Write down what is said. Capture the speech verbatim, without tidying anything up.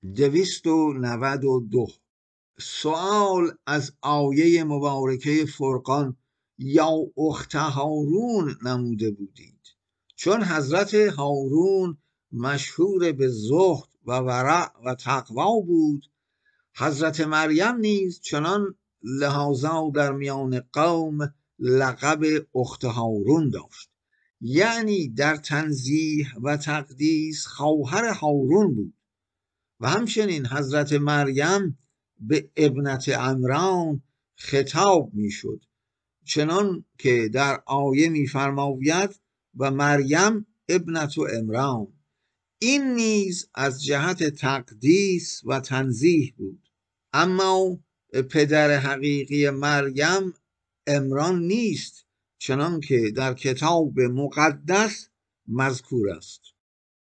دویست و نود و دو. سوال از آیه مبارکه فرقان یا اخت هارون نموده بودید، چون حضرت هارون مشهور به زهد و ورع و تقوا بود، حضرت مریم نیز چنان، لحاظا در میان قوم لقب اخت هارون داشت، یعنی در تنزیه و تقدیس خواهر هارون بود. و همچنین حضرت مریم به ابنت عمران خطاب می شد، چنان که در آیه می فرماید و مریم ابنت عمران. این نیز از جهت تقدیس و تنزیه بود. اما پدر حقیقی مریم عمران نیست، چنان که در کتاب مقدس مذکور است.